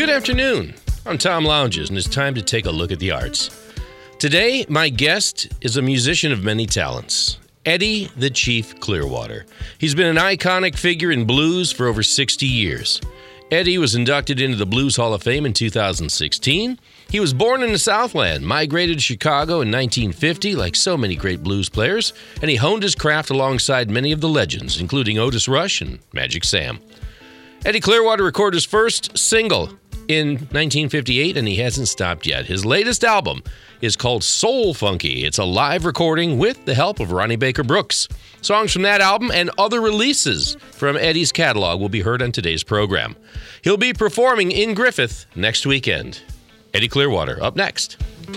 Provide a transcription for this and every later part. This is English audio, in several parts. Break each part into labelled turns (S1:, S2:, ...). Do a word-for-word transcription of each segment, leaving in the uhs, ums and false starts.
S1: Good afternoon. I'm Tom Lounges, and it's time to take a look at the arts. Today, my guest is a musician of many talents, Eddie the Chief Clearwater. He's been an iconic figure in blues for over sixty years. Eddie was inducted into the Blues Hall of Fame in two thousand sixteen. He was born in the Southland, migrated to Chicago in nineteen fifty, like so many great blues players, and he honed his craft alongside many of the legends, including Otis Rush and Magic Sam. Eddie Clearwater recorded his first single in nineteen fifty-eight, and he hasn't stopped yet. His latest album is called Soul Funky. It's a live recording with the help of Ronnie Baker Brooks. Songs from that album and other releases from Eddie's catalog will be heard on today's program. He'll be performing in Griffith next weekend. Eddie Clearwater, up next.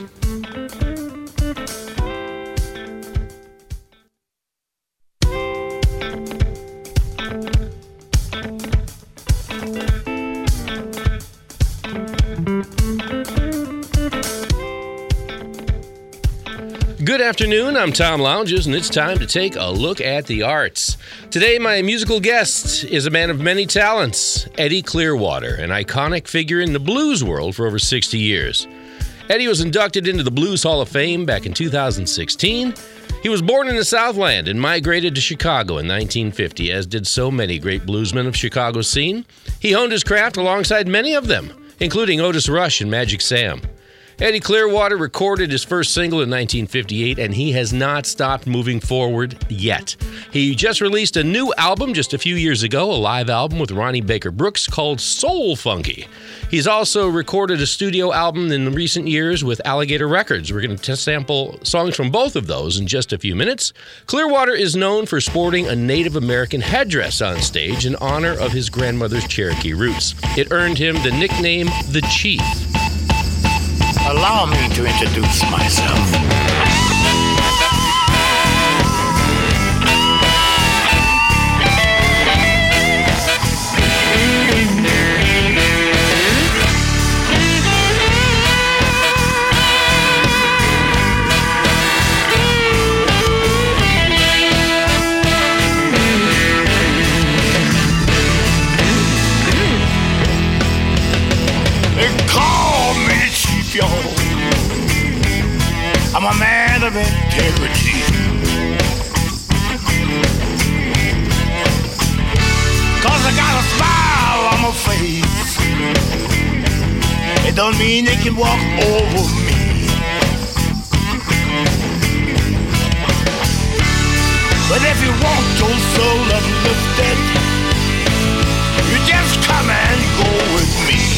S1: Good afternoon, I'm Tom Lounges, and it's time to take a look at the arts. Today, my musical guest is a man of many talents, Eddie Clearwater, an iconic figure in the blues world for over sixty years. Eddie was inducted into the Blues Hall of Fame back in two thousand sixteen. He was born in the Southland and migrated to Chicago in nineteen fifty, as did so many great bluesmen of Chicago's scene. He honed his craft alongside many of them, including Otis Rush and Magic Sam. Eddie Clearwater recorded his first single in nineteen fifty-eight, and he has not stopped moving forward yet. He just released a new album just a few years ago, a live album with Ronnie Baker Brooks called Soul Funky. He's also recorded a studio album in recent years with Alligator Records. We're going to sample songs from both of those in just a few minutes. Clearwater is known for sporting a Native American headdress on stage in honor of his grandmother's Cherokee roots. It earned him the nickname The Chief.
S2: Allow me to introduce myself. I'm a man of integrity. Cause I got a smile on my face. It don't mean they can walk over me. But if you want your soul uplifted, you just come and go with me.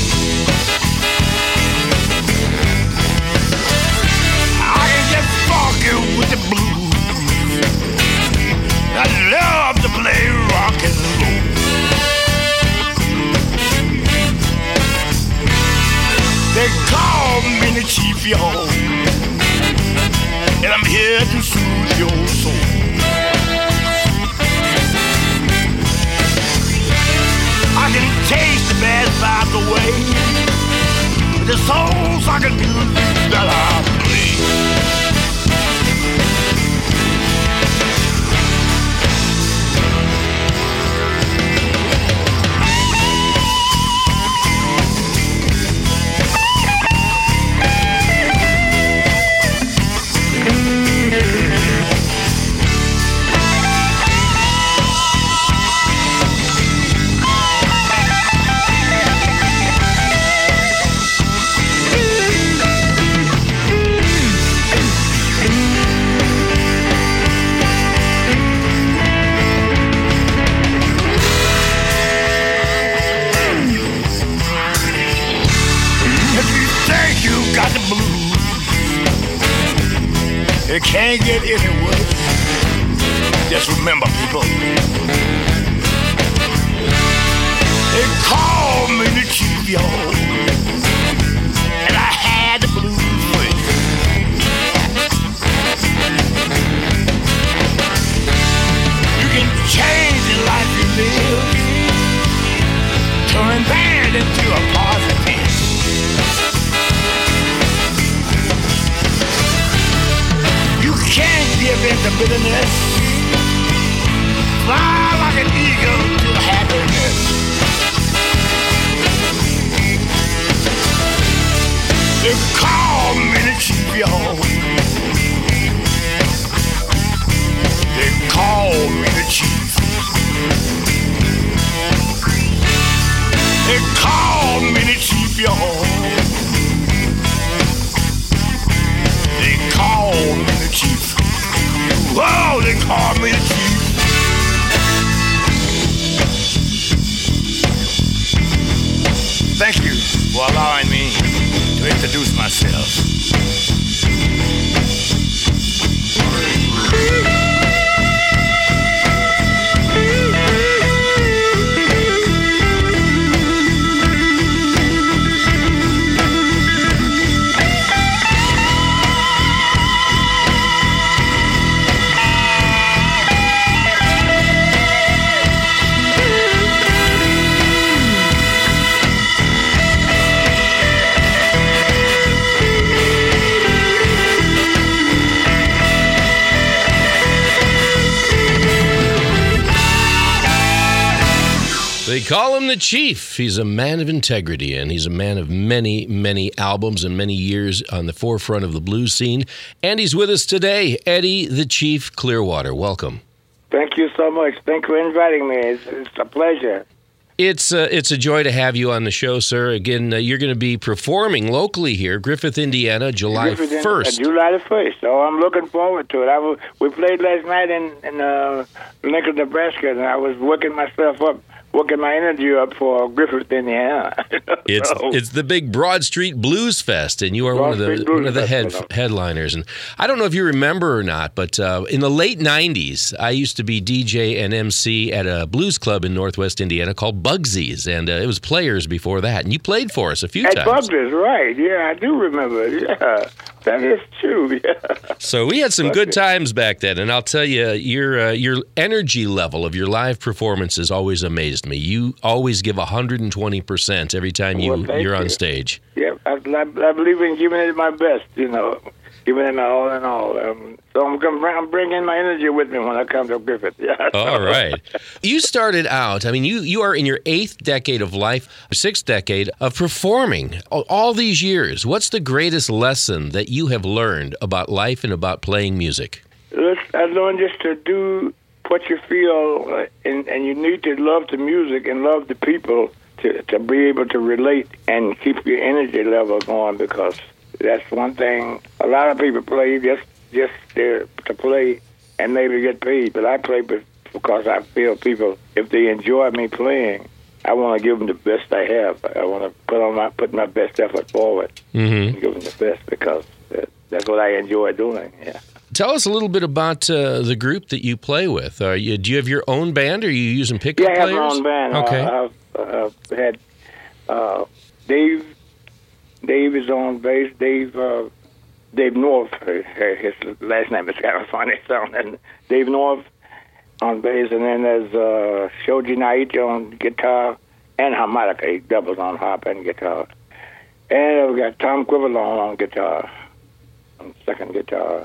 S2: With the blues, I love to play rock and roll. They call me the chief, y'all, and I'm here to soothe your soul. I can taste the bad vibes away with the souls I can do that I play. It can't get any worse. Just remember, people, they call me the chief, y'all, and I had the blues with. You can change the life you live, turn bad into a positive. Can't give in to bitterness. Fly like an eagle to happiness. for allowing me to introduce myself.
S1: They call him the Chief. He's a man of integrity, and he's a man of many, many albums and many years on the forefront of the blues scene. And he's with us today, Eddie the Chief Clearwater. Welcome.
S3: Thank you so much. Thank you for inviting me. It's, it's a pleasure.
S1: It's uh, it's a joy to have you on the show, sir. Again, uh, you're going to be performing locally here, Griffith, Indiana, July
S3: Griffith,
S1: first.
S3: Uh, July the first. So I'm looking forward to it. I was, we played last night in, in uh, Lincoln, Nebraska, and I was working myself up, working my energy up for Griffith, Indiana.
S1: It's
S3: so,
S1: it's the big Broad Street Blues Fest, and you are
S3: Broad
S1: one of the
S3: Street Blues
S1: one of the head,
S3: Festival.
S1: headliners. And I don't know if you remember or not, but uh, in the late nineties, I used to be D J and M C at a blues club in Northwest Indiana called Bugsy's, and uh, it was Players before that. And you played for us a few
S3: At
S1: times.
S3: Bugsy's, right. Yeah, I do remember it. Yeah, that is true. Yeah.
S1: So we had some good
S3: Bugsy's.
S1: times back then, and I'll tell you, your uh, your energy level of your live performances always amazed me. You always give one hundred twenty percent every time you,
S3: Well, thank
S1: you're on
S3: you.
S1: stage.
S3: Yeah, I, I, I believe in giving it my best, you know, giving it my all in all. Um, so I'm, gonna bring- I'm bringing my energy with me when I come to Griffith. Yeah.
S1: All right. You started out, I mean, you, you are in your eighth decade of life, sixth decade of performing. All- All these years, what's the greatest lesson that you have learned about life and about playing music?
S3: Let's, I learned just to do what you feel, uh, and, and you need to love the music and love the people to, to be able to relate and keep your energy level going, because that's one thing. A lot of people play just just there to play and maybe get paid, but I play be- because I feel people, if they enjoy me playing, I want to give them the best I have. I want to put on my put my best effort forward
S1: Mm-hmm.
S3: and give them the best, because that, that's what I enjoy doing. Yeah.
S1: Tell us a little bit about uh, the group that you play with. Are you, do you have your own band, or are you using pickup
S3: Yeah, I have
S1: players?
S3: my own band.
S1: Okay.
S3: Uh, I've uh, had uh, Dave. Dave is on bass. Dave. Uh, Dave North. uh, His last name is kind of funny sounding. Dave North on bass, and then there's uh, Shoji Naito on guitar and harmonica. He doubles on harp and guitar. And we've got Tom Quivalone on guitar, on second guitar,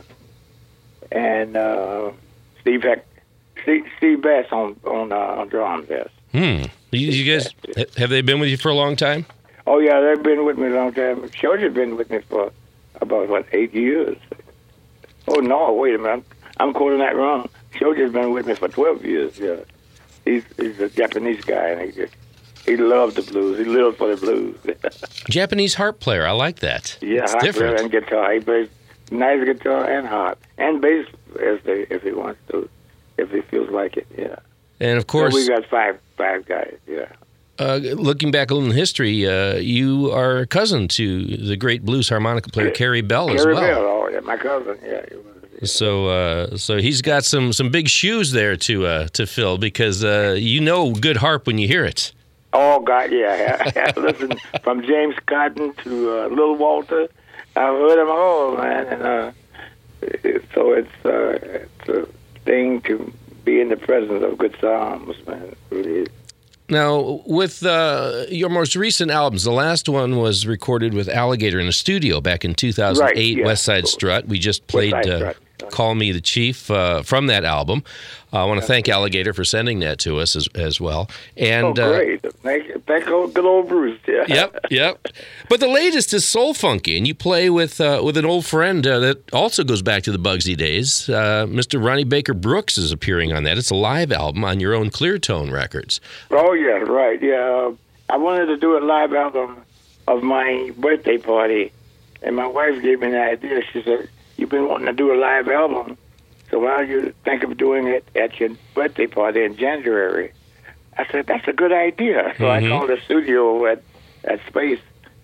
S3: and uh, Steve Heck, Steve, Steve Bass on on, uh, on drums. Yes.
S1: Hmm. You, you guys, have they been with you for a long time?
S3: Oh yeah, they've been with me a long time. Shoji's been with me for about what eight years. Oh no, wait a minute, I'm, I'm quoting that wrong. Shoji's been with me for twelve years. Yeah, he's he's a Japanese guy, and he just he loves the blues. He lives for the blues.
S1: Japanese harp player. I like that.
S3: Yeah,
S1: it's
S3: harp
S1: different.
S3: and guitar. He plays nice guitar and harp and bass if they if he wants to, if he feels like it. Yeah.
S1: And of
S3: So
S1: course,
S3: we got five five guys. Yeah.
S1: uh, looking back a little in history, uh, you are a cousin to the great blues harmonica player Carrie Bell as
S3: Gary
S1: well.
S3: Bell, oh yeah, my cousin. Yeah. He was, yeah.
S1: So, uh, so he's got some, some big shoes there to uh, to fill, because uh, you know good harp when you hear it.
S3: Oh God, yeah. Listen, from James Cotton to uh, Little Walter, I've heard them all, man. And uh, it- so it's uh, it's a thing to be in the presence of good songs, man. It really is.
S1: Now, with uh, your most recent albums, the last one was recorded with Alligator in a studio back in two thousand eight,
S3: Right, yeah.
S1: West Side Strut. We just played
S3: West Side
S1: uh,
S3: Strut.
S1: Call Me the Chief uh, from that album. Uh, I want to thank Alligator for sending that to us as, as well. And,
S3: oh, great! Thank, thank old, good old Bruce. Yeah.
S1: Uh, yep, yep. But the latest is Soul Funky, and you play with uh, with an old friend uh, that also goes back to the Bugsy days. Uh, Mister Ronnie Baker Brooks is appearing on that. It's a live album on your own Cleartone Records.
S3: Oh yeah, right. Yeah, I wanted to do a live album of my birthday party, and my wife gave me the idea. She said, "You've been wanting to do a live album, so why don't you think of doing it at your birthday party in January?" I said, "That's a good idea." So
S1: Mhm.
S3: I called the studio at at Space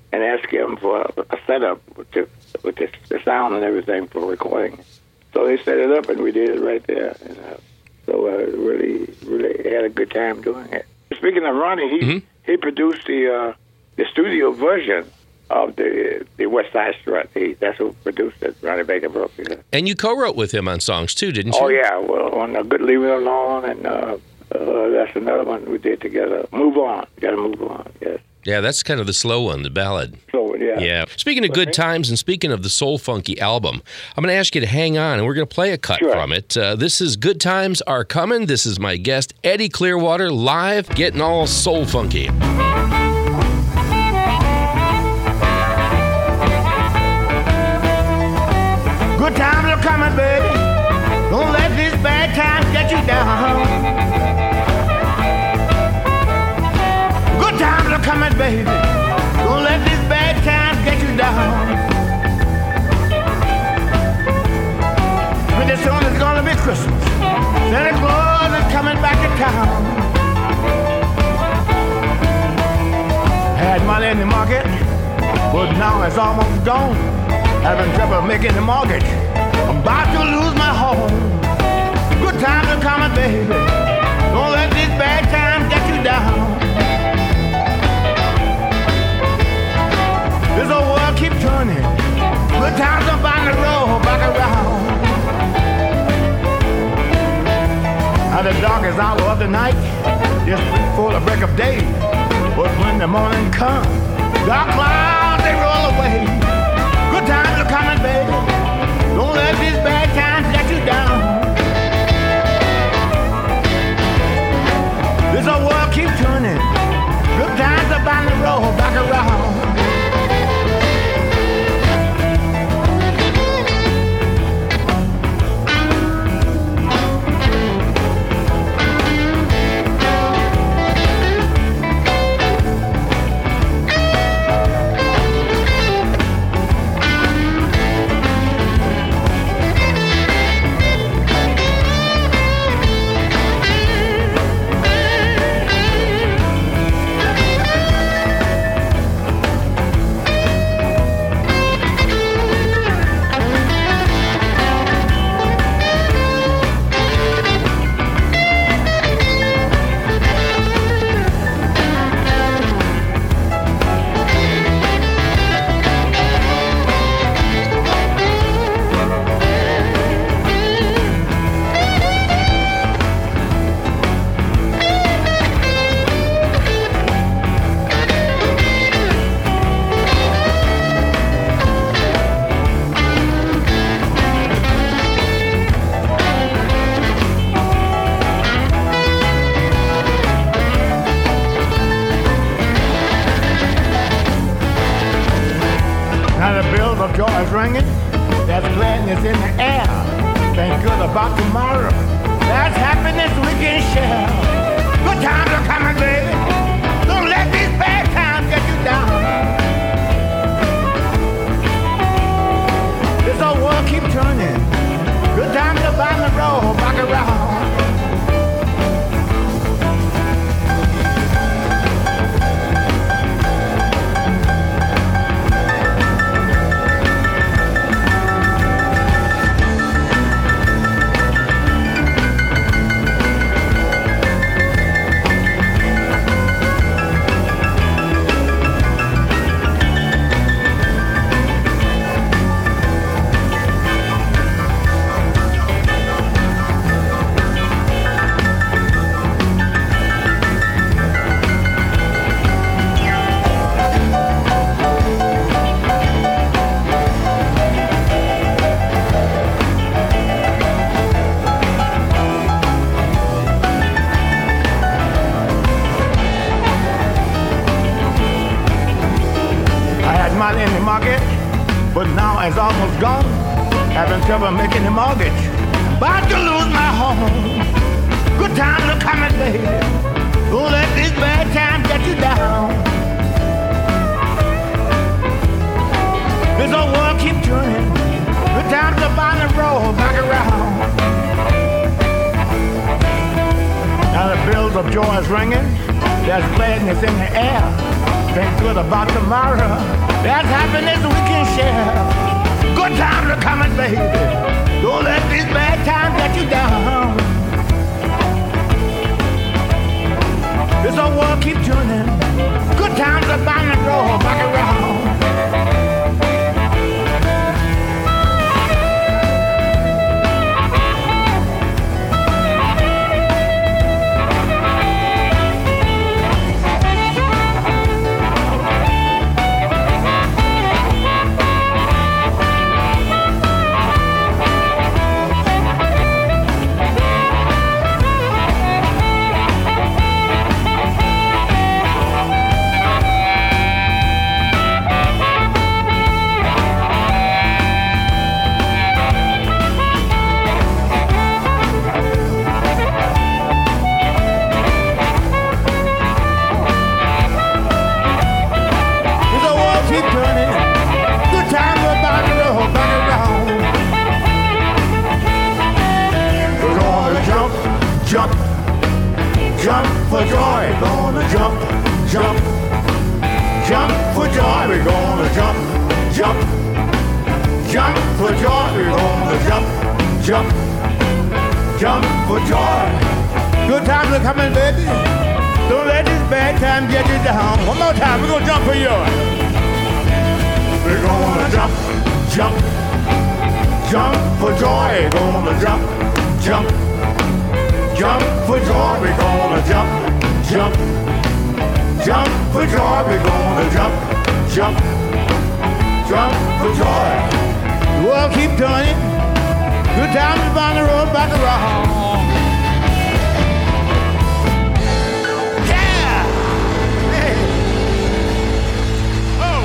S3: and asked him for a, a setup with the with the, the sound and everything for recording. So they set it up, and we did it right there. And, uh, so uh, really, really had a good time doing it. Speaking of Ronnie, he mm-hmm. he produced the uh, the studio version of the the West Side Strut. He, that's who produced it, Ronnie Baker Brooks. Yeah.
S1: And you co-wrote with him on songs too, didn't you?
S3: Oh yeah, well on uh, Good Leave It Alone, and uh, uh, that's another one we did together. Move On, got to move on. Yes.
S1: Yeah, that's kind of the slow one, the ballad.
S3: So yeah.
S1: Yeah. Speaking of good times and speaking of the Soul Funky album, I'm going to ask you to hang on, and we're going to play a cut
S3: sure.
S1: from it. Uh, this is Good Times Are Coming. This is my guest, Eddie Clearwater, live, getting all soul funky.
S2: Good times are coming, baby. Don't let these bad times get you down. Good times are coming, baby. Don't let these bad times get you down. Pretty soon it's gonna be Christmas. Santa Claus is coming back to town. Had money in the market, but now it's almost gone. Having trouble making the mortgage. I'm about to lose my home. Good times are coming, baby. Don't let these bad times get you down. This old world keep turning. Good times are bound to roll back around. At the darkest hour of the night, just before the break of day. But when the morning comes, dark clouds they roll away. Good times are coming, baby. Don't let these bad times get you down. This old world keep turning. Good times are bound to roll back around. Ringing, there's gladness in the air. Think good about tomorrow. That's happiness we can share. Good times are coming, baby. Don't let these bad times get you down. This old world keep turning. Good times are bound to roll back around. In the market, but now it's almost gone. Having trouble making the mortgage. About to lose my home. Good times are coming, baby. Don't let these bad times get you down. This old world keep turning. Good times are bound to roll back around. Now the bells of joy is ringing. There's gladness in the air. Think good about tomorrow. There's happiness we can share. Good times are coming, baby. Don't let these bad times let you down. This old world keep turning. Good times are bound to roll back around. Jump, jump for joy, gonna jump, jump, jump for joy, we're gonna jump, jump, jump for joy, we're gonna jump, jump, jump for joy. Good times are coming, baby. Don't let this bad time get you down. One more time, we're gonna jump for joy. We're gonna jump, jump, jump for joy, we're gonna jump, jump. Jump for joy, we're gonna jump, jump, jump for joy, we're gonna jump, jump, jump for joy. The world keep turning, good times is on the road back around. Yeah! Hey! Oh!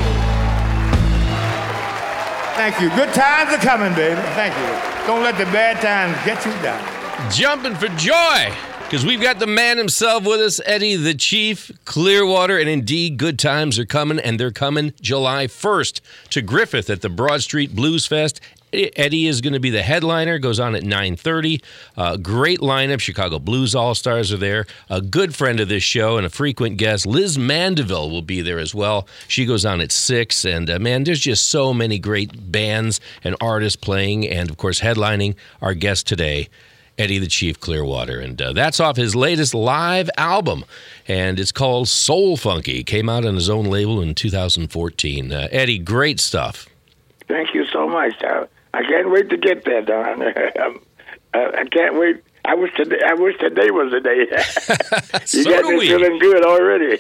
S2: Thank you. Good times are coming, baby. Thank you. Don't let the bad times get you down.
S1: Jumping for joy, because we've got the man himself with us, Eddie the Chief Clearwater, and indeed, good times are coming, and they're coming July first to Griffith at the Broad Street Blues Fest. Eddie is going to be the headliner, goes on at nine thirty. Uh, great lineup, Chicago Blues All-Stars are there. A good friend of this show and a frequent guest, Liz Mandeville, will be there as well. She goes on at six, and uh, man, there's just so many great bands and artists playing, and of course, headlining our guest today, Eddie the Chief Clearwater. And uh, that's off his latest live album, and it's called Soul Funky. It came out on his own label in two thousand fourteen. Uh, Eddie, great stuff.
S3: Thank you so much. I, I can't wait to get there, Don. um, uh, I can't wait. I wish today. I wish today was the day. You
S1: So
S3: got
S1: do
S3: me
S1: we.
S3: feeling good already.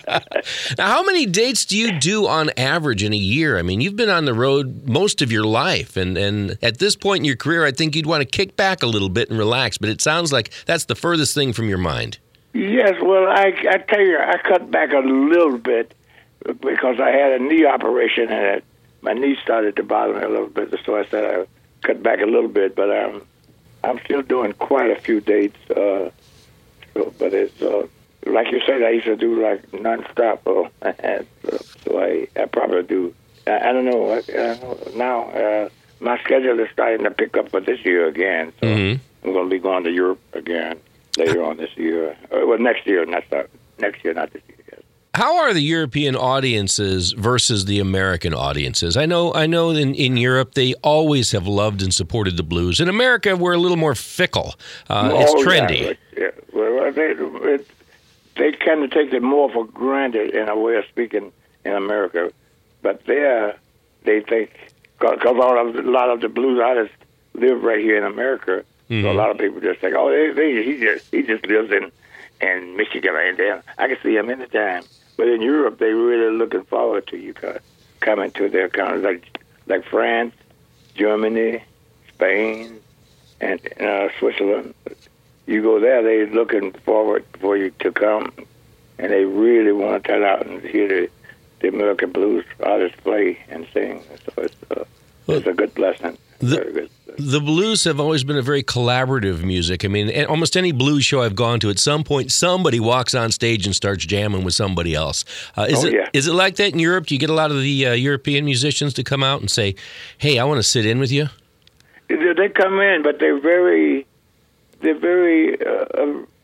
S1: Now, how many dates do you do on average in a year? I mean, you've been on the road most of your life, and, and at this point in your career, I think you'd want to kick back a little bit and relax, but it sounds like that's the furthest thing from your mind.
S3: Yes, well, I, I tell you, I cut back a little bit because I had a knee operation, and it, my knee started to bother me a little bit, so I said I cut back a little bit, but um, I'm still doing quite a few dates. Uh, so, but it's uh, like you said, I used to do like nonstop. Oh, and, uh, so I, I probably do. I, I don't know. I, I don't know. Now uh, my schedule is starting to pick up for this year again. So
S1: Mm-hmm.
S3: I'm going to be going to Europe again later on this year. Uh, well, next year, not start, next year, not this year. Yes.
S1: How are the European audiences versus the American audiences? I know I know in, in Europe they always have loved and supported the blues. In America, we're a little more fickle. Uh, it's
S3: Oh,
S1: trendy.
S3: Yeah, yeah. Well, they, it, they kind of take it more for granted in a way of speaking in America. But there, they think, because all of, a lot of the blues artists live right here in America,
S1: Mm-hmm.
S3: so a lot of people just think, oh, they, they, he just he just lives in, in Michigan, and then I can see him anytime. But in Europe, they really looking forward to you coming to their countries, like like France, Germany, Spain, and uh, Switzerland. You go there, they're looking forward for you to come, and they really want to turn out and hear the, the American blues artists play and sing. So it's, uh, it's a good blessing.
S1: The-
S3: Very good.
S1: The blues have always been a very collaborative music. I mean, a- almost any blues show I've gone to, at some point, somebody walks on stage and starts jamming with somebody else. Uh, is
S3: Oh,
S1: it
S3: yeah.
S1: is it like that in Europe? Do you get a lot of the uh, European musicians to come out and say, "Hey, I want to sit in with you"?
S3: They they come in, but they're very, they're very, uh, uh,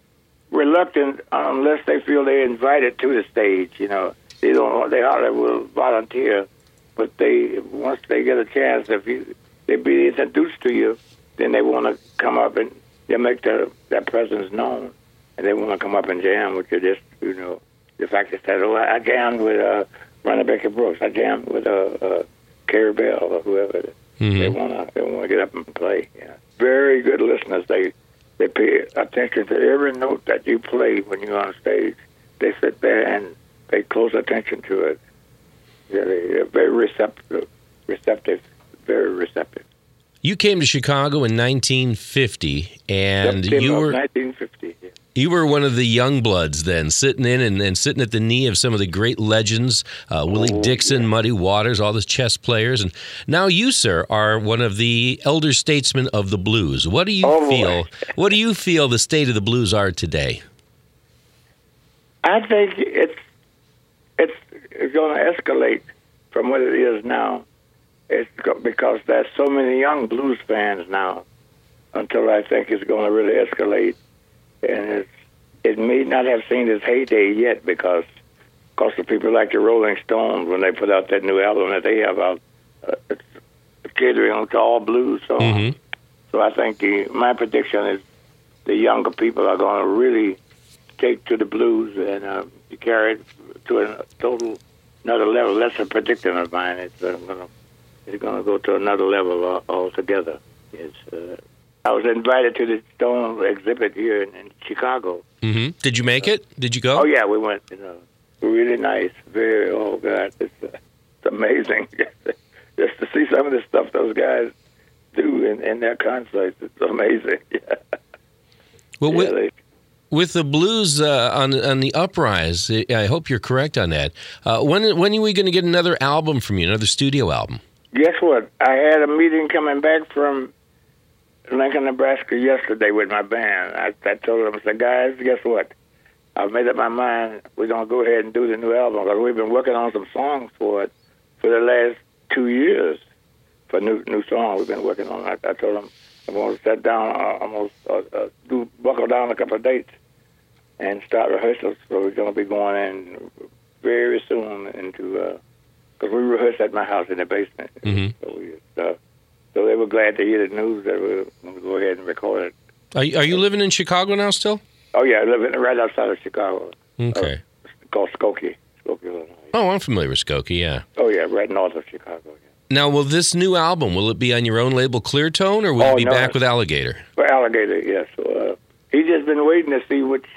S3: reluctant unless they feel they're invited to the stage. You know, they don't. They hardly will volunteer, but they once they get a chance, if you they be introduced to you, then they want to come up and they make their their presence known, and they want to come up and jam with you. Just you know, the fact that oh, I jammed with uh, Ronnie Baker Brooks, I jammed with uh, uh, Carrie Bell or whoever. Mm-hmm. They want to they want to get up and play. Yeah, very good listeners. They they pay attention to every note that you play when you're on stage. They sit there and pay close attention to it. Yeah, they're very receptive, receptive, very receptive.
S1: You came to Chicago in nineteen fifty, and
S3: September
S1: you were
S3: nineteen fifty. Yeah.
S1: You were one of the young bloods then, sitting in and, and sitting at the knee of some of the great legends, uh, Willie
S3: Oh,
S1: Dixon,
S3: yeah.
S1: Muddy Waters, all the chess players. And now you, sir, are one of the elder statesmen of the blues. What do you
S3: Oh, boy.
S1: feel? What do you feel the state of the blues are today?
S3: I think it's it's it's going to escalate from what it is now. It's go- because there's so many young blues fans now. Until I think it's going to really escalate, and it's, it may not have seen its heyday yet because, of course, the people like the Rolling Stones when they put out that new album that they have out, uh, it's catering to all blues songs.
S1: Mm-hmm.
S3: So I think the my prediction is the younger people are going to really take to the blues and uh, carry it to a total another level. That's a prediction of mine. It's uh, going to it's going to go to another level all, altogether. It's. Uh, I was invited to the Stone exhibit here in, in Chicago.
S1: Mm-hmm. Did you make it? Did you go?
S3: Oh yeah, we went. You know, really nice. Very. Oh God, it's, uh, it's amazing just to see some of the stuff those guys do in, in their concerts. It's amazing. Yeah.
S1: Well,
S3: yeah,
S1: with,
S3: they,
S1: with the blues uh, on on the uprise, I hope you're correct on that. Uh, when when are we going to get another album from you? Another studio album?
S3: guess what? I had a meeting coming back from Lincoln, Nebraska yesterday with my band. I, I told them, I said, guys, guess what? I've made up my mind. We're going to go ahead and do the new album because we've been working on some songs for it for the last two years for new new songs we've been working on. I, I told them I'm going to sit down, uh, I'm going to uh, uh, do, buckle down a couple of dates and start rehearsals. So we're going to be going in very soon into, because uh, we rehearsed at my house in the basement.
S1: Mm-hmm.
S3: So we uh, So they were glad to hear the news that we were going to go ahead and record it.
S1: Are you, are you living in Chicago now still?
S3: Oh, yeah, I live in, right outside of Chicago.
S1: Okay.
S3: Uh, called Skokie, Skokie, Illinois.
S1: Oh, I'm familiar with Skokie, yeah.
S3: Oh, yeah, right north of Chicago. Yeah.
S1: Now, will this new album, will it be on your own label, Clear Tone, or will
S3: Oh,
S1: it be
S3: no.
S1: back with Alligator?
S3: For Alligator, yes. So, uh, he's just been waiting to see which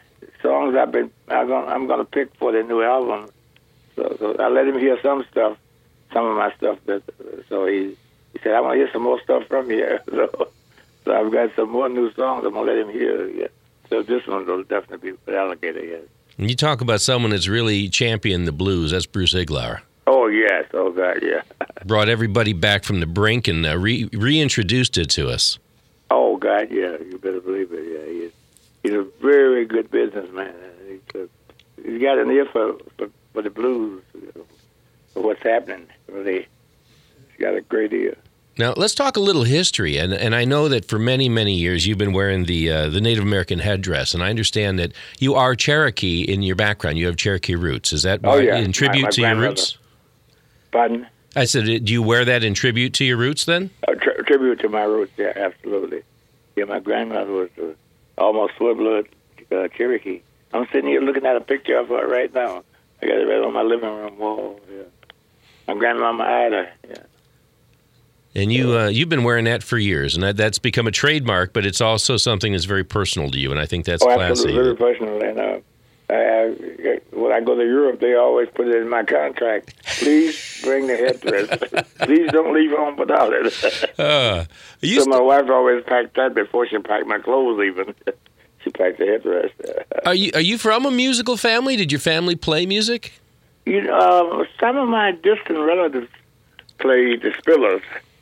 S3: songs I've been, I'm going I'm gonna pick for the new album. So, so I let him hear some stuff, some of my stuff. That, so he, he said, I want to hear some more stuff from you. So, so I've got some more new songs I'm going to let him hear. Yeah. So this one will definitely be with Alligator, yes.
S1: And you talk about someone that's really championed the blues. That's Bruce Iglauer.
S3: Oh, yes. Oh, God, yeah.
S1: Brought everybody back from the brink and uh, re- reintroduced it to us.
S3: Oh, God, yeah. You better believe it, yeah. He's, he's a very good businessman. He's, a, he's got an ear for, for, for the blues, you know, for what's happening. Really, he's got a great ear.
S1: Now, let's talk a little history. And and I know that for many, many years you've been wearing the uh, the Native American headdress. And I understand that you are Cherokee in your background. You have Cherokee roots. Is that
S3: Oh,
S1: why,
S3: yeah.
S1: in tribute
S3: My- my
S1: to your
S3: grandmother.
S1: roots?
S3: Pardon?
S1: I said, do you wear that in tribute to your roots then?
S3: A tri- tribute to my roots, yeah, absolutely. Yeah, my grandmother was uh, almost full-blood uh, Cherokee. I'm sitting here looking at a picture of her right now. I got it right on my living room wall, yeah. My grandmama Ida, yeah.
S1: And you, uh, you've been wearing that for years, and that, that's become a trademark, but it's also something that's very personal to you, and I think that's
S3: Oh,
S1: classy.
S3: absolutely, very personal. And uh, I, I, when I go to Europe, they always put it in my contract. Please bring the headdress. Please don't leave home without it.
S1: Uh, you
S3: So my wife always packed that before she packed my clothes even. She packed the headdress.
S1: are you are you from a musical family? Did your family play music?
S3: You know, uh, some of my distant relatives played the Spillers.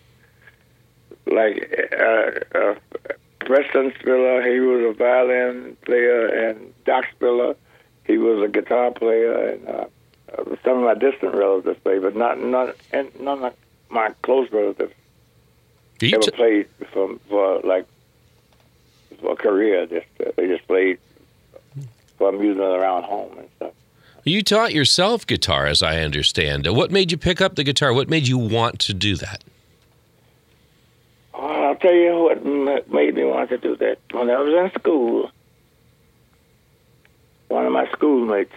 S3: Like uh, uh, Preston Spiller, he was a violin player, and Doc Spiller, he was a guitar player, and uh, uh, some of my distant relatives played, but not none, and none of my close relatives
S1: Are you
S3: ever
S1: t-
S3: played for, for like for a career. Just uh, they just played for amusement around home and stuff.
S1: You taught yourself guitar, as I understand. What made you pick up the guitar? What made you want to do that?
S3: Oh, I'll tell you what m- made me want to do that. When I was in school, one of my schoolmates,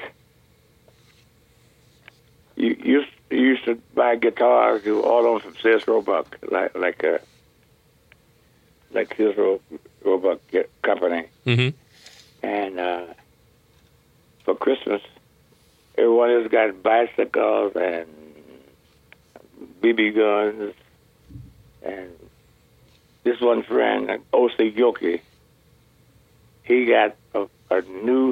S3: you used, used to buy guitars, you all of them from Sears Roebuck, like like a like Sears Ro- Roebuck company.
S1: Mm-hmm.
S3: And uh, for Christmas, everyone else got bicycles and B B guns. And this one friend, O C Yoki, he got a, a new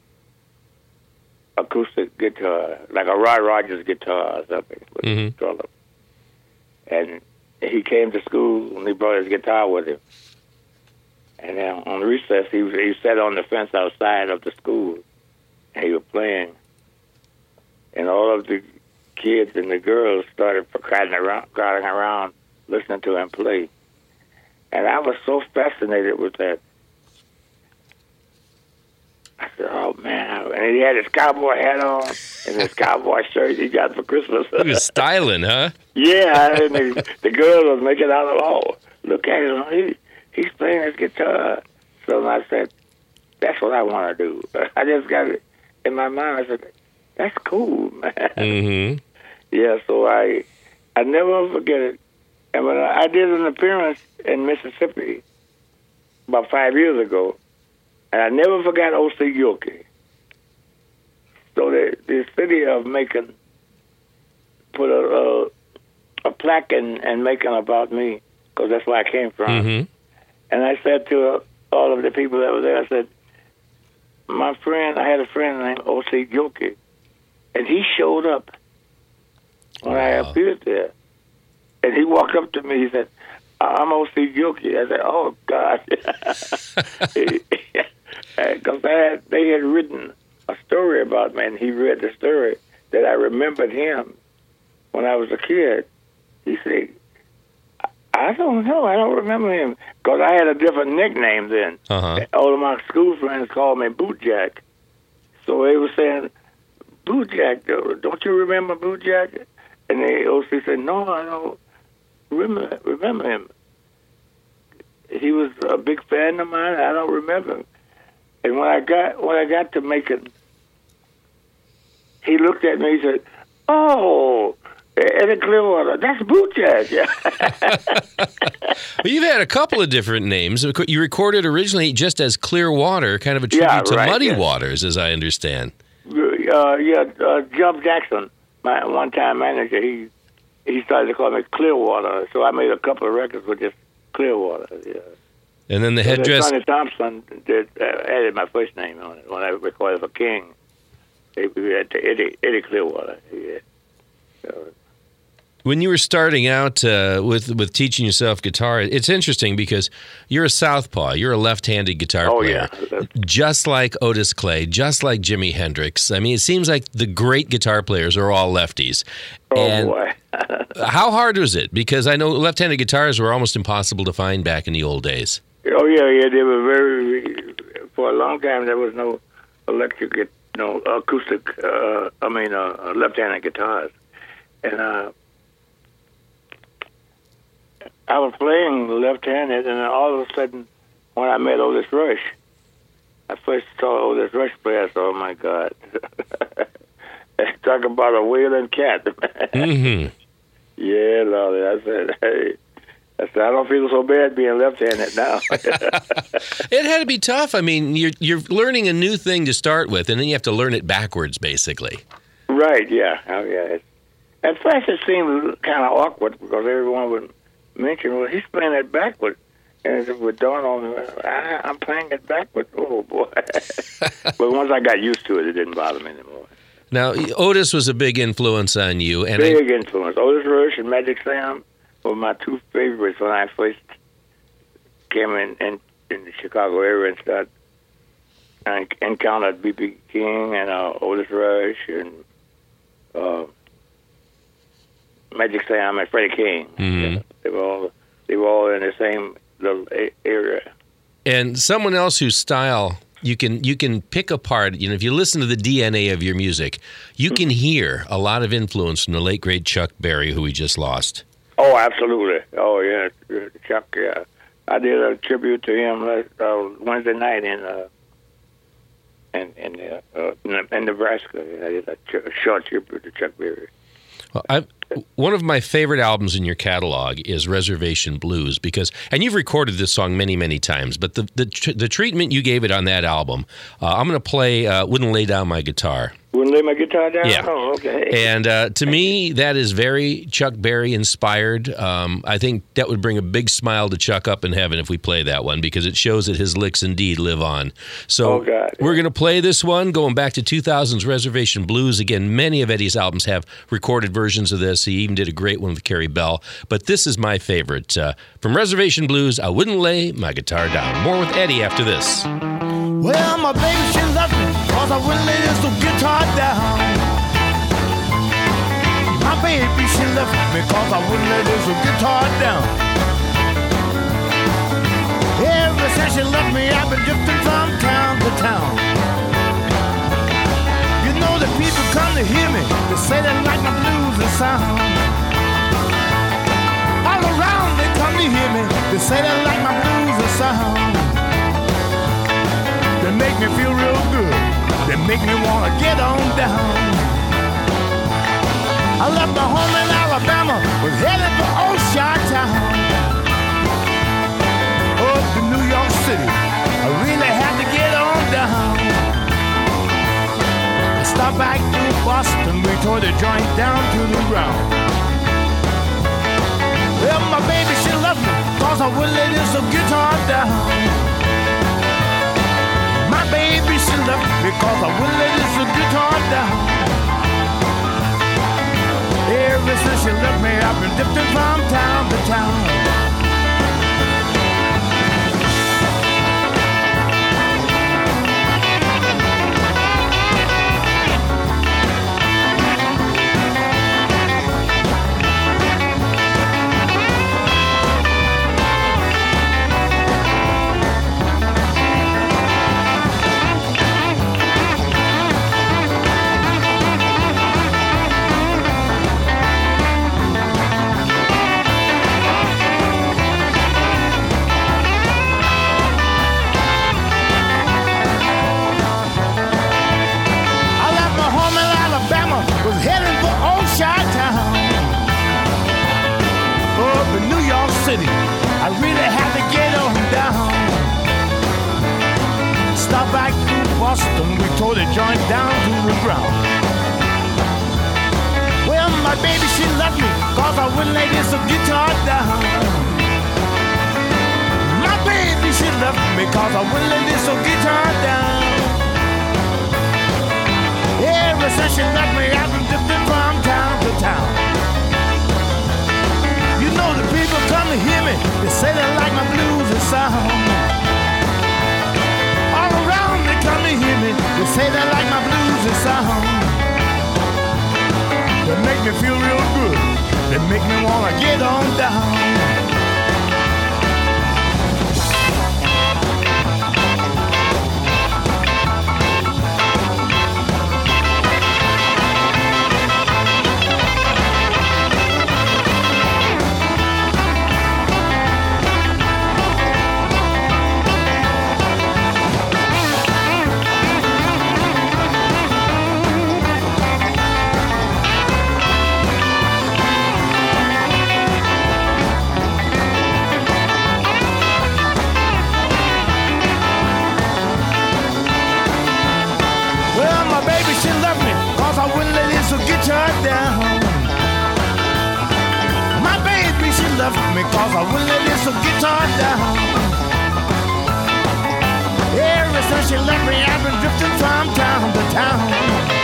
S3: acoustic guitar, like a Rod Rogers guitar or something. With
S1: Mm-hmm.
S3: color. And he came to school and he brought his guitar with him. And then on recess, he was, he sat on the fence outside of the school, and he was playing. And all of the kids and the girls started crowding around, crowding around, listening to him play. And I was so fascinated with that. I said, "Oh man!" And he had his cowboy hat on and his cowboy shirt he got for Christmas.
S1: He was styling, huh?
S3: Yeah, and the, the girl was making out of oh, look at him. He, he's playing his guitar. So I said, that's what I want to do. I just got it in my mind. I said, that's cool, man.
S1: Mm-hmm.
S3: Yeah, so I I never forget it. And when I did an appearance in Mississippi about five years ago, and I never forgot O C Yoki. So the, the city of Macon put a, a, a plaque in, in Macon about me, because that's where I came from.
S1: Mm-hmm.
S3: And I said to all of the people that were there, I said, my friend, I had a friend named O C Yoki, and he showed up when I
S1: Wow.
S3: appeared there. And he walked up to me, he said, I'm O C Yoki. I said, oh, God. Because they had written a story about me, and he read the story that I remembered him when I was a kid. He said, I don't know. I don't remember him. Because I had a different nickname then.
S1: Uh-huh.
S3: All of my school friends called me Bootjack. So they were saying, Bootjack, don't you remember Bootjack? And they also said, no, I don't remember, remember him. He was a big fan of mine. I don't remember him. And when I got when I got to Macon, he looked at me and said, oh, Eddie Clearwater, that's Bootjack.
S1: Well, you've had a couple of different names. You recorded originally just as Clearwater, kind of a tribute
S3: Yeah,
S1: to
S3: right,
S1: Muddy
S3: yeah.
S1: Waters, as I understand.
S3: Uh, yeah, uh, Jump Jackson, my one-time manager, he he started to call me Clearwater. So I made a couple of records with just Clearwater. Yeah.
S1: And then the
S3: So
S1: headdress.
S3: Sonny Thompson did, uh, added my first name on it when I recorded for King. They had to Eddie, Eddie Clearwater. Yeah. So,
S1: When you were starting out uh, with with teaching yourself guitar, it's interesting because you're a southpaw. You're a left-handed guitar
S3: oh,
S1: player,
S3: yeah.
S1: just like Otis Clay, just like Jimi Hendrix. I mean, it seems like the great guitar players are all lefties.
S3: Oh,
S1: and
S3: boy.
S1: how hard was it? Because I know left-handed guitars were almost impossible to find back in the old days.
S3: Oh, yeah, yeah. They were very, for a long time, there was no electric, gu- no acoustic, uh, I mean, uh, left-handed guitars. And, uh, I was playing left-handed, and then all of a sudden, when I met Otis Rush, I first saw Otis Rush play. I said, "Oh my God!" Talk about a wailing cat.
S1: Mm-hmm.
S3: Yeah, Lord. I said, "Hey," I said, "I don't feel so bad being left-handed now."
S1: It had to be tough. I mean, you're you're learning a new thing to start with, and then you have to learn it backwards, basically.
S3: Right? Yeah. Oh, yeah. At first, it seemed kind of awkward because everyone would mention, "Well, he's playing it backward." And it would dawn on me, I, I'm playing it backward. Oh, boy. But once I got used to it, it didn't bother me anymore.
S1: Now, Otis was a big influence on you. and
S3: Big
S1: I,
S3: influence. Otis Rush and Magic Sam were my two favorites when I first came in, in, in the Chicago area and started. I encountered B B King and uh, Otis Rush and uh, Magic Sam and Freddie King.
S1: Mhm.
S3: They were all they were all in the same little a- area.
S1: And someone else whose style you can you can pick apart. You know, if you listen to the D N A of your music, you can hear a lot of influence from the late great Chuck Berry, who we just lost.
S3: Oh, absolutely. Oh, yeah, Chuck. Yeah, I did a tribute to him last uh, Wednesday night in uh, in in, uh, uh, in Nebraska. I did a, ch- a short tribute to Chuck Berry.
S1: Well, I, one of my favorite albums in your catalog is Reservation Blues because, and you've recorded this song many, many times, but the the, tr- the treatment you gave it on that album, uh, I'm going to play uh, Wouldn't Lay Down My Guitar.
S3: Wouldn't lay my guitar down?
S1: Yeah.
S3: Oh, okay.
S1: And uh, to me, that is very Chuck Berry inspired. Um, I think that would bring a big smile to Chuck up in heaven if we play that one because it shows that his licks indeed live on. So
S3: oh, God.
S1: We're going to play this one going back to two thousands Reservation Blues. Again, many of Eddie's albums have recorded versions of this. He even did a great one with Carrie Bell. But this is my favorite. Uh, from Reservation Blues, I Wouldn't Lay My Guitar Down. More with Eddie after this.
S2: Well, my baby, she loved me, cause I wouldn't lay this guitar down. My baby, she left me, cause I wouldn't lay this guitar down. Ever since she left me, I've been drifting from town to town. You know that people come to hear me, they say they like my blues and sound. All around they come to hear me, they say they like my blues and sound. They make me feel real good. They make me want to get on down. I left my home in Alabama, was headed for Ocean Town. Up to New York City, I really had to get on down. I stopped back through Boston, we tore the joint down to the ground. Well, my baby, she loved me, cause I wouldn't lay this guitar down. My baby, she left me because I wouldn't lay this guitar down. Ever since she left me, I've been drifting from town to town. I really had to get on down. Stop back through Boston, we tore the joint down to the ground. Well, my baby, she loved me, cause I wouldn't lay this guitar down. My baby, she loved me, cause I wouldn't lay this guitar down. Ever since she left me, I've been drifting from town to town. You know the people come to hear me, they say they like my blues and sound. All around they come to hear me, they say they like my blues and sound. They make me feel real good, they make me wanna get on down. She loved me, cause I wouldn't let this guitar down. My baby, she loved me, cause I wouldn't let this guitar down. Ever since she left me, I've been drifting from town to town.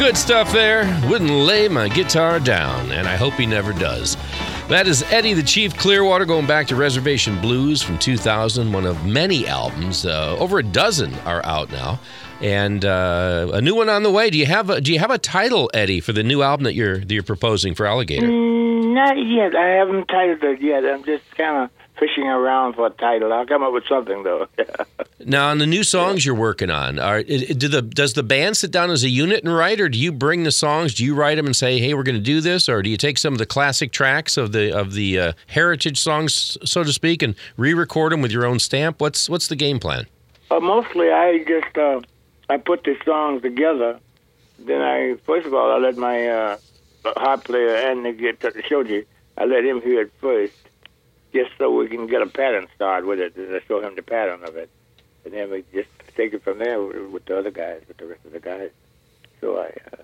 S1: Good stuff there. Wouldn't lay my guitar down, and I hope he never does. That is Eddie the Chief Clearwater, going back to Reservation Blues from two thousand, one of many albums. Uh, over a dozen are out now, and uh, a new one on the way. Do you have a, do you have a title, Eddie, for the new album that you're that you're proposing for Alligator?
S3: Mm, not yet. I haven't titled it yet. I'm just kind of fishing around for a title. I'll come up with something, though.
S1: Now, on the new songs you're working on, are, do the, does the band sit down as a unit and write, or do you bring the songs? Do you write them and say, hey, we're going to do this? Or do you take some of the classic tracks of the of the uh, heritage songs, so to speak, and re-record them with your own stamp? What's what's the game plan?
S3: Uh, mostly, I just uh, I put the songs together. Then I, first of all, I let my uh, harp player and the guitar, Shoji, I let him hear it first, just so we can get a pattern started with it, and I show him the pattern of it. And then we just take it from there with, with the other guys, with the rest of the guys. So I uh,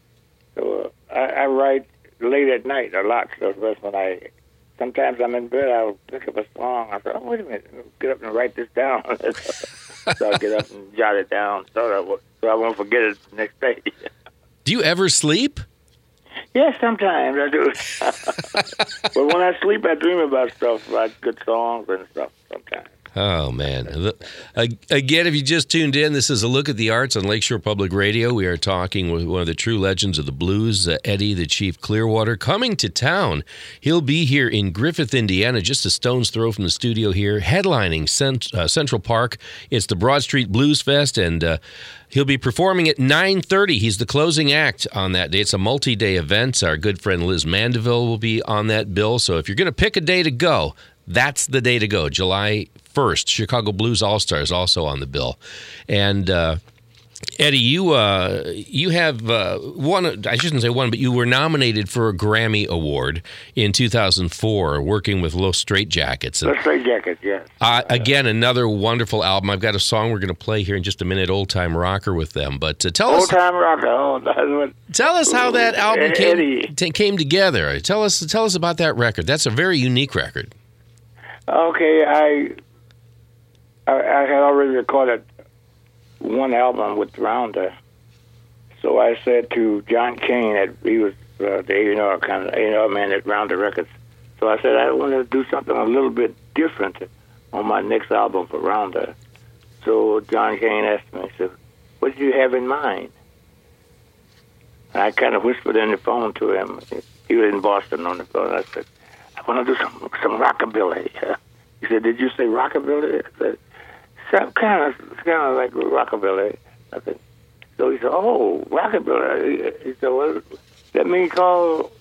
S3: so uh, I, I write late at night a lot. So that's when I, sometimes I'm in bed, I'll pick up a song. I say, oh, wait a minute, get up and write this down. So I'll get up and jot it down so, that, so I won't forget it the next day.
S1: Do you ever sleep?
S3: Yes, sometimes I do. But when I sleep, I dream about stuff, like good songs and stuff sometimes.
S1: Oh, man. Again, if you just tuned in, this is a look at the arts on Lakeshore Public Radio. We are talking with one of the true legends of the blues, uh, Eddie the Chief Clearwater, coming to town. He'll be here in Griffith, Indiana, just a stone's throw from the studio here, headlining Cent- uh, Central Park. It's the Broad Street Blues Fest, and uh, he'll be performing at nine thirty. He's the closing act on that day. It's a multi-day event. Our good friend Liz Mandeville will be on that bill. So if you're going to pick a day to go, that's the day to go. July first, Chicago Blues All-Stars also on the bill. And uh, Eddie, you uh, you have uh, one, I shouldn't say one, but you were nominated for a Grammy Award in two thousand four, working with Los Straitjackets.
S3: Los Straitjackets, yes.
S1: Uh, again, another wonderful album. I've got a song we're going to play here in just a minute, Old Time Rocker with them. But uh, tell
S3: Old
S1: us,
S3: Time Rocker, oh, that's what.
S1: Tell us how that album
S3: Eddie.
S1: came, t- came together. Tell us, tell us about that record. That's a very unique record.
S3: Okay, I, I I had already recorded one album with Rounder, so I said to John Kane that he was uh, the A and R kind of A and R man at Rounder Records. So I said I wanted to do something a little bit different on my next album for Rounder. So John Kane asked me, he said, "What did you have in mind?" And I kind of whispered in the phone to him. He was in Boston on the phone. I said, I want to do some some rockabilly. Uh, he said, "Did you say rockabilly?" I said, "Some kind of kind of like rockabilly." I said, so he said, "Oh, rockabilly." He said, "Well, let me call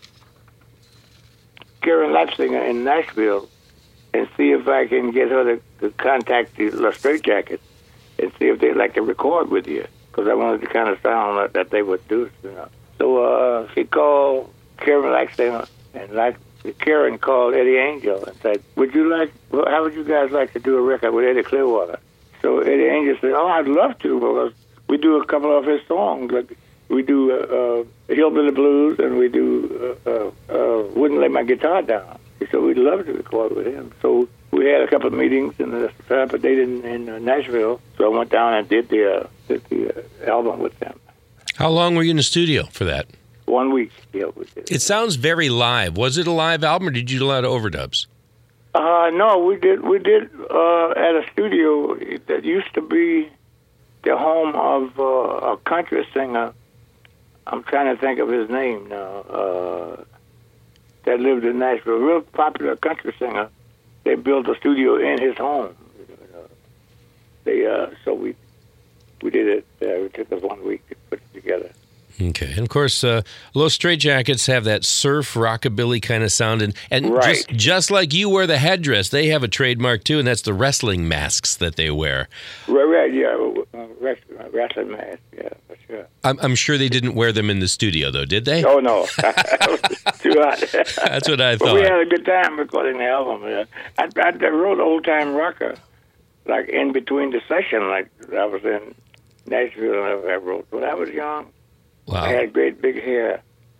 S3: Karen Leipziger in Nashville and see if I can get her to, to contact the Los Straitjackets and see if they'd like to record with you, because I wanted the kind of sound that, that they would do." You know. So uh, she called Karen Leipziger, and like. Karen called Eddie Angel and said, "Would you like? Well, how would you guys like to do a record with Eddie Clearwater?" So Eddie Angel said, "Oh, I'd love to, because we do a couple of his songs. Like we do uh, uh, Hillbilly Blues, and we do uh, uh, uh, Wouldn't Lay My Guitar Down." So we'd love to record with him. So we had a couple of meetings and set up a date in, in uh, Nashville. So I went down and did the uh, did the uh, album with them.
S1: How long were you in the studio for that?
S3: One week. Yeah, we did.
S1: It sounds very live. Was it a live album, or did you do a lot of overdubs?
S3: Uh, no, we did. We did uh, at a studio that used to be the home of uh, a country singer. I'm trying to think of his name now. Uh, that lived in Nashville, a real popular country singer. They built a studio in his home. Uh, they uh, so we we did it. Uh, it took us one week to put it together.
S1: Okay, and of course, uh, Los Straitjackets have that surf rockabilly kind of sound, and, and
S3: right.
S1: just, just like you wear the headdress, they have a trademark too, and that's the wrestling masks that they wear.
S3: Right, right, yeah, uh, wrestling mask, yeah, for sure. I'm,
S1: I'm sure they didn't wear them in the studio, though, did they?
S3: Oh, no. Too hot.
S1: That's what I thought.
S3: But we had a good time recording the album. Yeah. I, I wrote Old Time Rocker, like in between the session, like I was in Nashville, and I wrote when I was young.
S1: Wow.
S3: I had great big hair,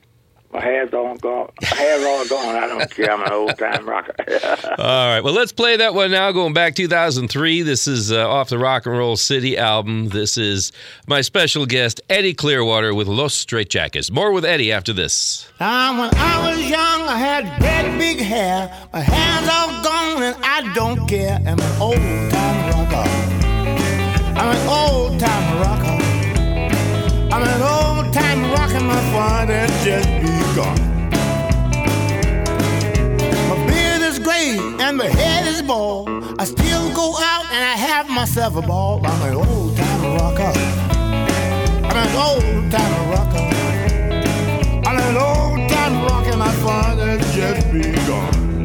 S3: My hair's all gone. My hair's all gone. I don't care. I'm an old-time rocker.
S1: All right. Well, let's play that one now, going back two thousand three. This is uh, off the Rock and Roll City album. This is my special guest, Eddie Clearwater, with Los Straitjackets. More with Eddie after this.
S2: Now, when I was young, I had great big hair. My hair's all gone, and I don't care. I'm an old-time rocker. I'm an old-time rocker. I'm an old-time rocker, my fun has just begun. My beard is gray and my head is bald. I still go out and I have myself a ball. I'm an old-time rocker. I'm an old-time rocker. I'm an old-time rocker, my fun has just begun.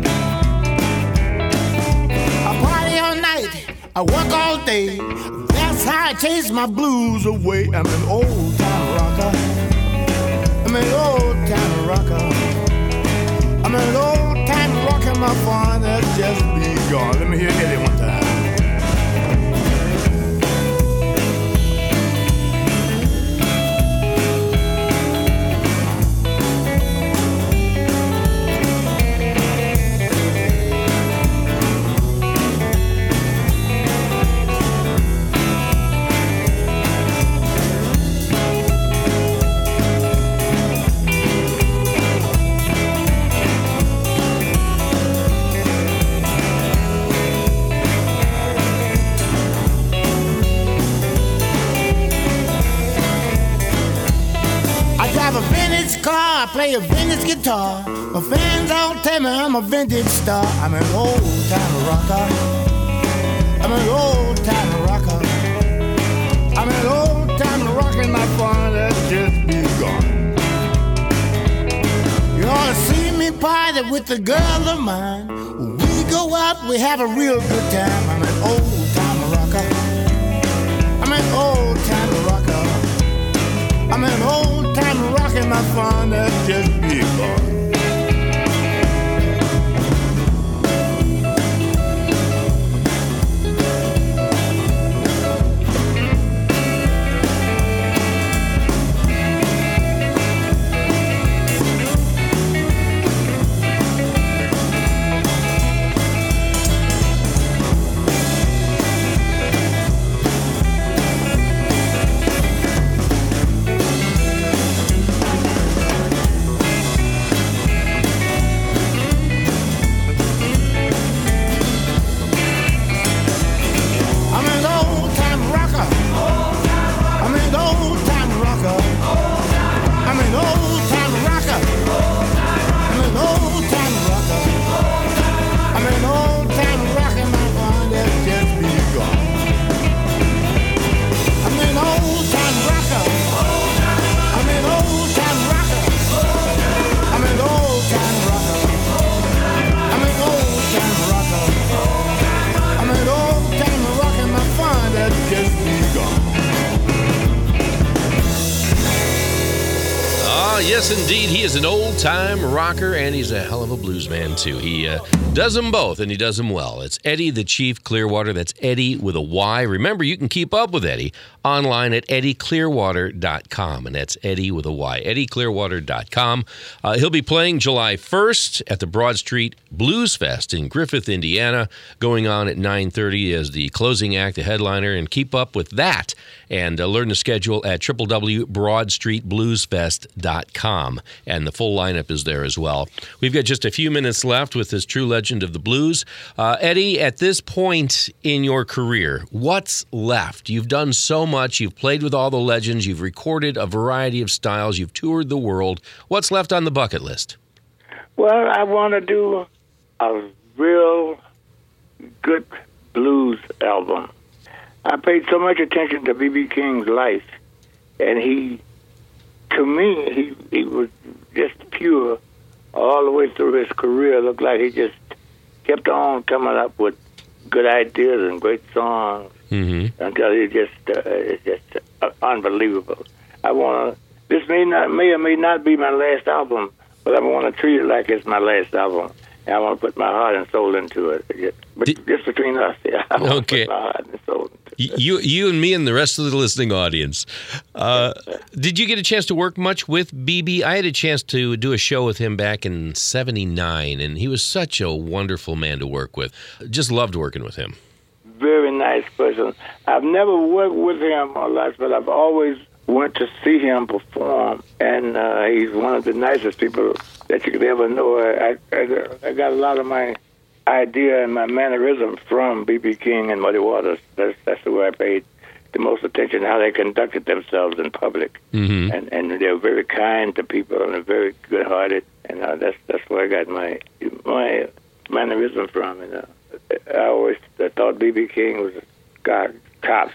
S2: I party all night, I work all day. That's how I chase my blues away. I'm an old-time rocker. I'm an old-time rocker. I'm an old-time rocker, my fun has just begun. Let me hear Eddie one time. I play a vintage guitar. My fans all tell me I'm a vintage star. I'm an old-time rocker. I'm an old-time rocker. I'm an old-time rocker, my fun has just begun. You ought to see me party with a girl of mine. We go out, we have a real good time. I'm an old-time rocker. I'm an old-time rocker. I'm an old-time rocker, my fun has just begun.
S1: Yes, indeed. He is an old-time rocker, and he's a hell of a blues man, too. He uh, does them both, and he does them well. It's Eddie the Chief Clearwater. That's Eddie with a Y. Remember, you can keep up with Eddie online at eddie clearwater dot com, and that's Eddie with a Y, eddie clearwater dot com. Uh, he'll be playing July first at the Broad Street Blues Fest in Griffith, Indiana, going on at nine thirty as the closing act, the headliner, and keep up with that and uh, learn the schedule at w w w dot broad street blues fest dot com, and the full lineup is there as well. We've got just a few minutes left with this true legend of the blues. Uh, Eddie, at this point in your career, what's left? You've done so much. You've played with all the legends. You've recorded a variety of styles. You've toured the world. What's left on the bucket list?
S3: Well, I want to do a real good blues album. I paid so much attention to B B King's life, and he, to me, he he was just pure all the way through his career. It looked like he just kept on coming up with good ideas and great songs mm-hmm. until he just uh, it's just uh, unbelievable. I want to. This may not may or may not be my last album, but I want to treat it like it's my last album. And I want to put my heart and soul into it. Just, but
S1: Did,
S3: just between us, yeah. I want
S1: okay.
S3: to put my heart and soul into it.
S1: You, you, and me, and the rest of the listening audience. Uh, did you get a chance to work much with B B? I had a chance to do a show with him back in seventy-nine, and he was such a wonderful man to work with. Just loved working with him.
S3: Very nice person. I've never worked with him a lot, but I've always went to see him perform, and uh, he's one of the nicest people that you could ever know. I, I, I got a lot of my idea and my mannerism from B B King and Muddy Waters. That's, that's the way I paid the most attention, how they conducted themselves in public. Mm-hmm. And, and they're very kind to people, and they're very good-hearted, and uh, that's that's where I got my my mannerism from. And, uh, I always thought B B King was a god, tops.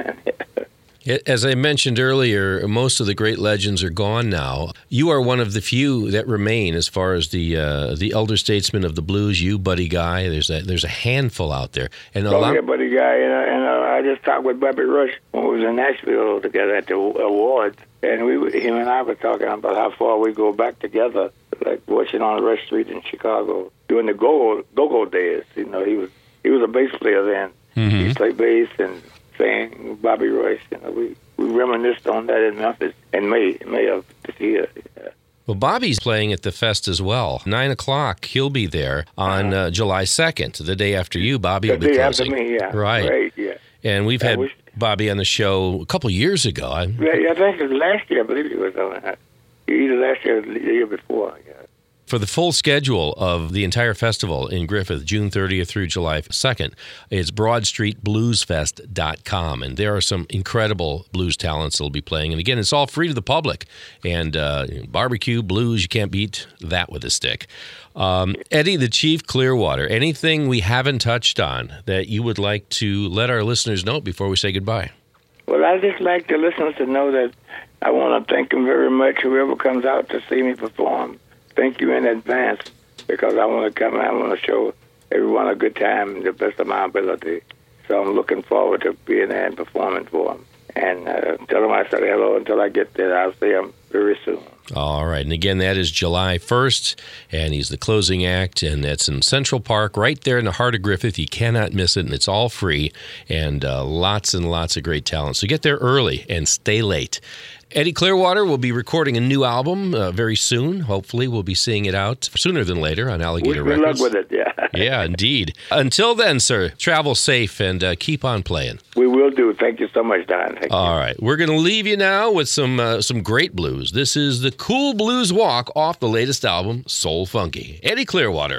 S1: As I mentioned earlier, most of the great legends are gone now. You are one of the few that remain as far as the uh, the elder statesmen of the blues. You, Buddy Guy, there's a there's a handful out there. And a
S3: oh,
S1: lot-
S3: yeah, Buddy Guy. And, uh, and uh, I just talked with Bobby Rush when we was in Nashville together at the awards, and we him and I were talking about how far we go back together, like watching on Rush Street in Chicago during the go go days. You know, he was he was a bass player then. Mm-hmm. He played bass and sang Bobby Rush. You know, we, we reminisced on that in Memphis in May, May of this year. Yeah.
S1: Well, Bobby's playing at the Fest as well. Nine o'clock, he'll be there on uh, July second, the day after you. Bobby
S3: the
S1: will be
S3: day
S1: closing.
S3: After me, yeah.
S1: Right.
S3: Right, yeah.
S1: And we've
S3: I
S1: had
S3: wish...
S1: Bobby on the show a couple years ago. I,
S3: yeah, I think it was last year. I believe it was on uh, either last year or the year before. Yeah.
S1: For the full schedule of the entire festival in Griffith, June thirtieth through July second, it's broad street blues fest dot com. And there are some incredible blues talents that will be playing. And again, it's all free to the public. And uh, barbecue, blues, you can't beat that with a stick. Um, Eddie, the Chief Clearwater, anything we haven't touched on that you would like to let our listeners know before we say goodbye?
S3: Well, I'd just like the listeners to know that I want to thank them very much, whoever comes out to see me perform. Thank you in advance, because I want to come and I want to show everyone a good time and the best of my ability. So I'm looking forward to being there and performing for them. And uh, tell them I said hello until I get there. I'll see them very soon.
S1: All right. And again, that is July first, and he's the closing act, and that's in Central Park, right there in the heart of Griffith. You cannot miss it, and it's all free, and uh, lots and lots of great talent. So get there early and stay late. Eddie Clearwater will be recording a new album uh, very soon. Hopefully, we'll be seeing it out sooner than later on Alligator
S3: Wish
S1: Records.
S3: Good luck with it, yeah.
S1: Yeah, indeed. Until then, sir, travel safe and uh, keep on playing.
S3: We will do. Thank you so much, Don. Thank
S1: All
S3: you.
S1: right. We're going to leave you now with some uh, some great blues. This is the Cool Blues Walk off the latest album, Soul Funky. Eddie Clearwater.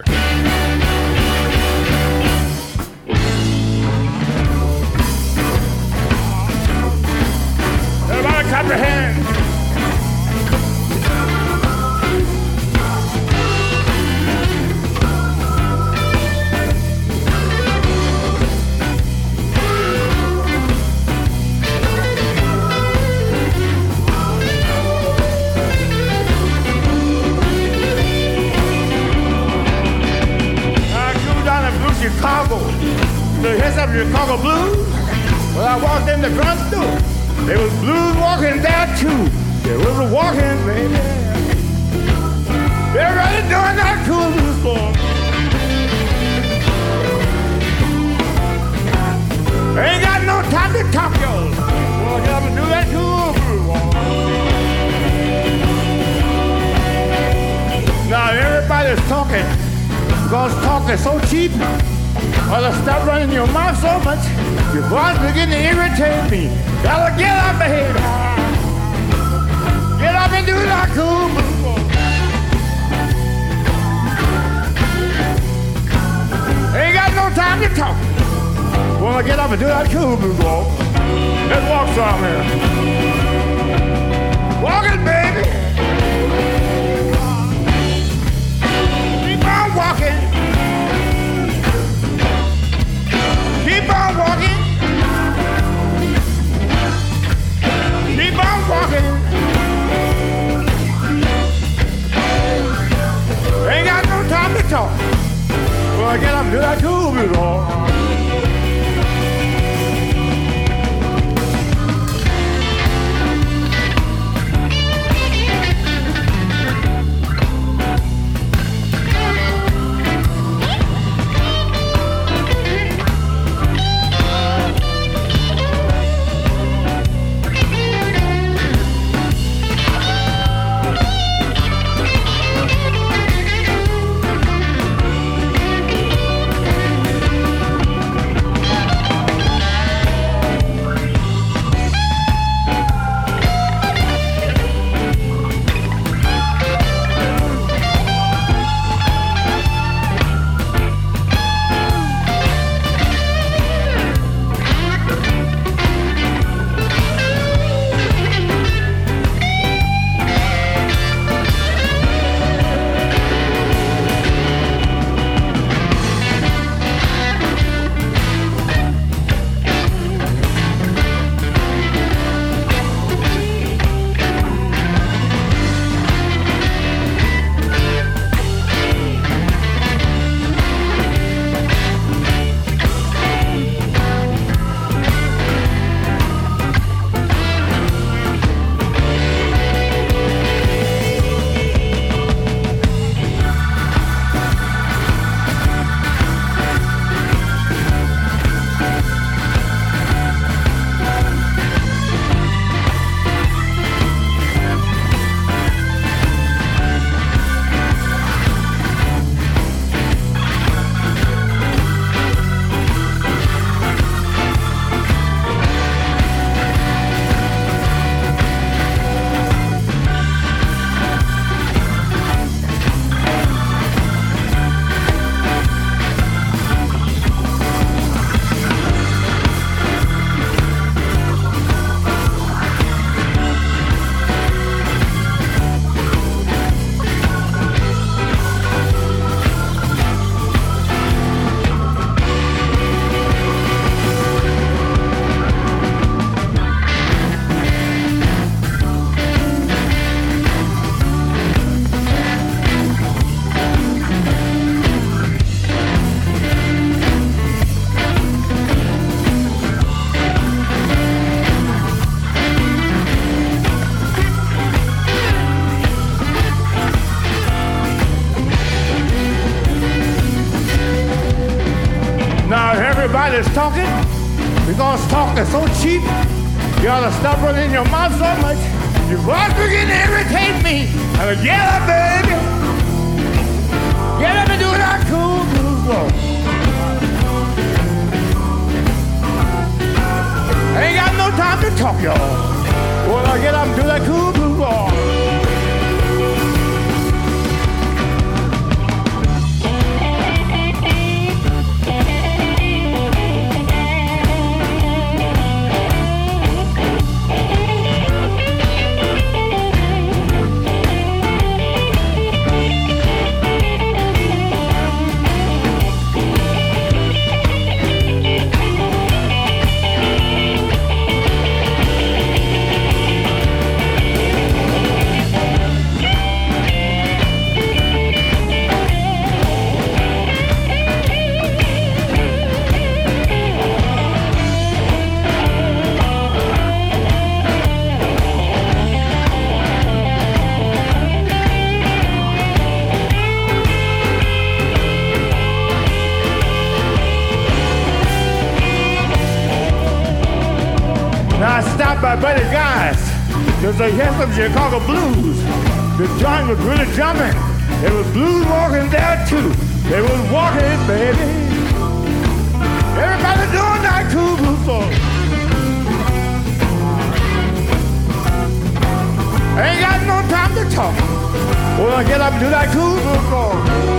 S2: Everybody clap your hands. Chicago, to hear some Chicago blues. Well, I walked in the drugstore. There was blues walking there too. There was a walking, baby. They're really doing that cool blues for me. Ain't got no time to talk, y'all. Well, I gotta do that cool blues walk. Now everybody's talking because talk is so cheap. Or to stop running your mouth so much, your voice begin to irritate me. Gotta get up ahead. Get up and do that cool blues. Ain't got no time to talk. Wanna get up and do that cool blues walk. Let's walk some here. Walk it, baby. Keep on walking. Keep on walking. Keep on walking. Ain't got no time to talk. Well, I get up and do that cool blues walk. everybody's talking because talk is so cheap. You ought to stop running your mouth so much. Your voice begin to irritate me. I go, get up, baby. Get up and do that cool blues walk. I ain't got no time to talk, y'all. Well, I get up and do that cool blues walk. I stopped by Buddy Guy's. There's a hit of Chicago blues. The joint was really jumping. There was blues walking there too. They was walking, baby. Everybody doing that cool blues song. I ain't got no time to talk. Well, I get up and do that cool blues song.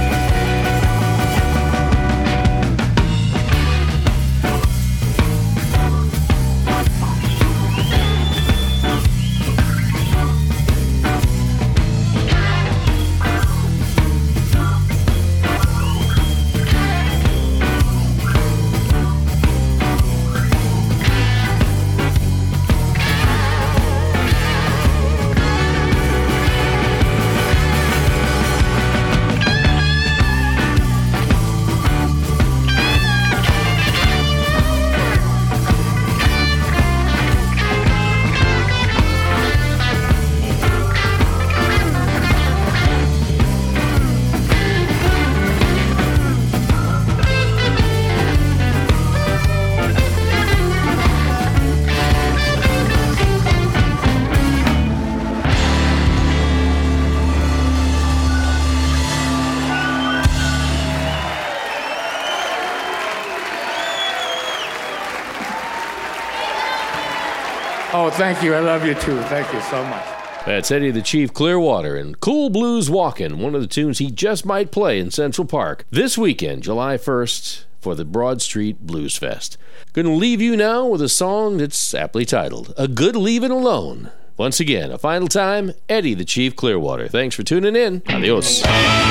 S2: Oh, thank you. I love you too. Thank you so much.
S1: That's Eddie the Chief Clearwater and Cool Blues Walkin', one of the tunes he just might play in Central Park this weekend, July first, for the Broad Street Blues Fest. Gonna leave you now with a song that's aptly titled, A Good Leavin' Alone. Once again, a final time, Eddie the Chief Clearwater. Thanks for tuning in. Adios.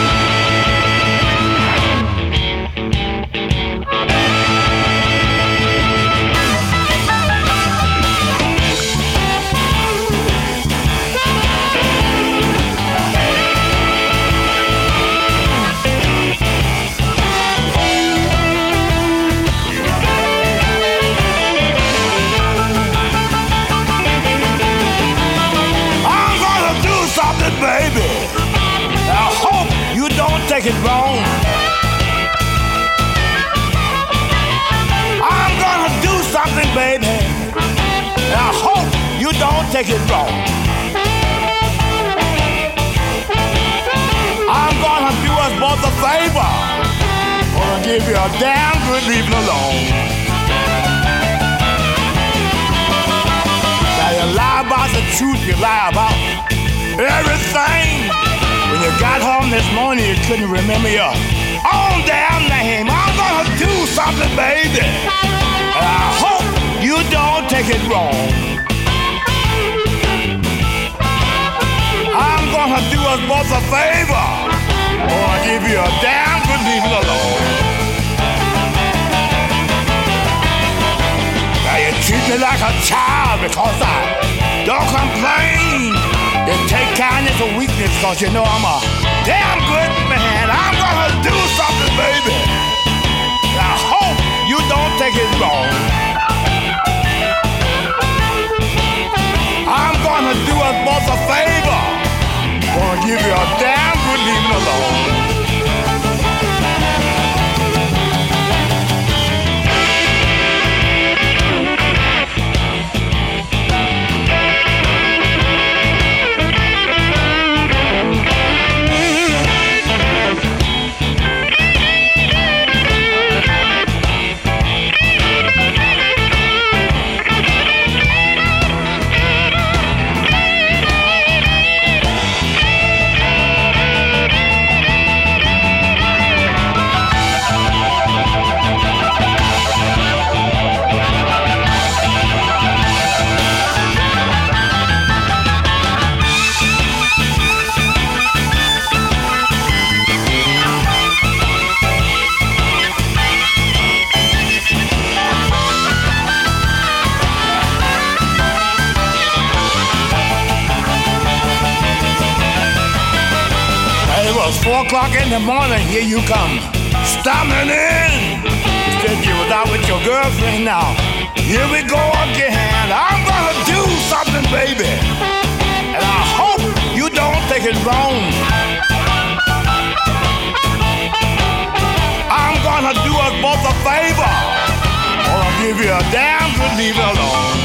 S2: Baby, I hope you don't take it wrong. I'm gonna do something, baby. I hope you don't take it wrong. I'm gonna do us both a favor. Gonna give you a damn good leaving alone. Now you lie about the truth, you lie about everything. When you got home this morning, you couldn't remember your own damn name. I'm gonna do something, baby. And I hope you don't take it wrong. I'm gonna do us both a favor. Or I'll give you a damn good leaving alone. Now you treat me like a child because I don't complain. Then take kindness or weakness, cause you know I'm a damn good man. I'm gonna do something, baby. And I hope you don't take it wrong. I'm gonna do us both a favor. Gonna give you a damn good leaving alone. was four o'clock in the morning. Here you come, storming in. You said you was out with your girlfriend now. Here we go again. I'm gonna do something, baby, and I hope you don't take it wrong. I'm gonna do us both a favor. I'm gonna give you a damn good leave it alone.